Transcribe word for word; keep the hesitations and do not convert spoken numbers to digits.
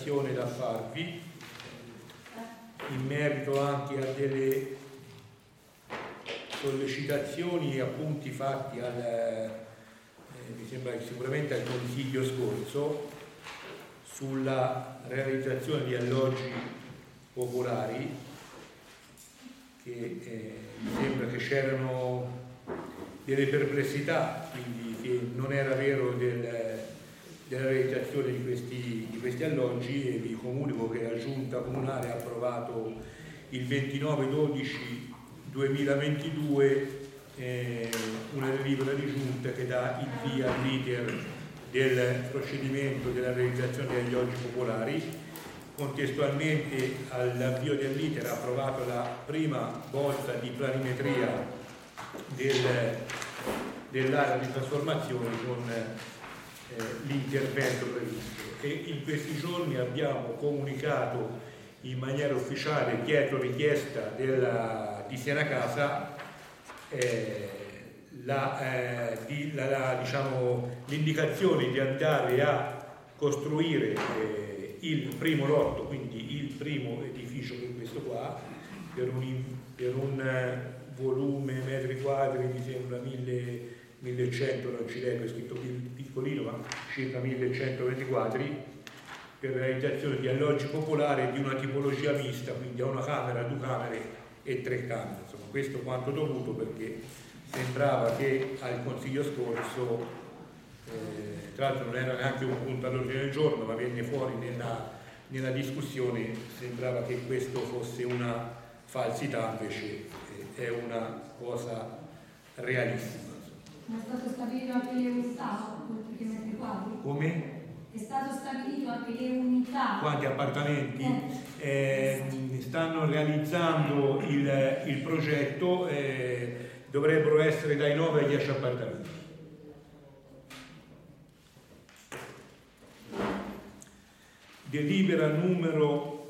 segnalazione da farvi in merito anche a delle sollecitazioni e appunti fatti al, eh, mi sembra che sicuramente al Consiglio scorso sulla realizzazione di alloggi popolari, che eh, mi sembra che c'erano delle perplessità, quindi che non era vero del, della realizzazione di questi, di questi alloggi, e vi comunico che la Giunta Comunale ha approvato il ventinove dodici duemilaventidue eh, una delibera di giunta che dà il via all'iter del procedimento della realizzazione degli alloggi popolari. Contestualmente all'avvio dell'iter ha approvato la prima bozza di planimetria del, dell'area di trasformazione con eh, l'intervento previsto, e in questi giorni abbiamo comunicato in maniera ufficiale, dietro richiesta della, di Sienacasa, eh, la, eh, di, la, la, diciamo, l'indicazione di andare a costruire eh, il primo lotto, quindi il primo edificio, che è questo qua, per un, per un eh, volume metri quadri mi sembra mille, millecento, non ci leggo, è scritto piccolino, ma circa millecento metri quadri, per realizzazione di alloggi popolari di una tipologia mista, quindi a una camera, due camere e tre camere. Insomma, questo quanto dovuto, perché sembrava che al Consiglio scorso, eh, tra l'altro non era neanche un punto all'ordine del giorno, ma venne fuori nella, nella discussione, sembrava che questo fosse una falsità, invece eh, è una cosa realissima. Ma è stato stabilito anche le unità, perché metri quadri? Come? È stato stabilito anche le unità. Quanti appartamenti? Eh. Eh, stanno realizzando il, il progetto, eh, dovrebbero essere dai nove ai dieci appartamenti. Delibera numero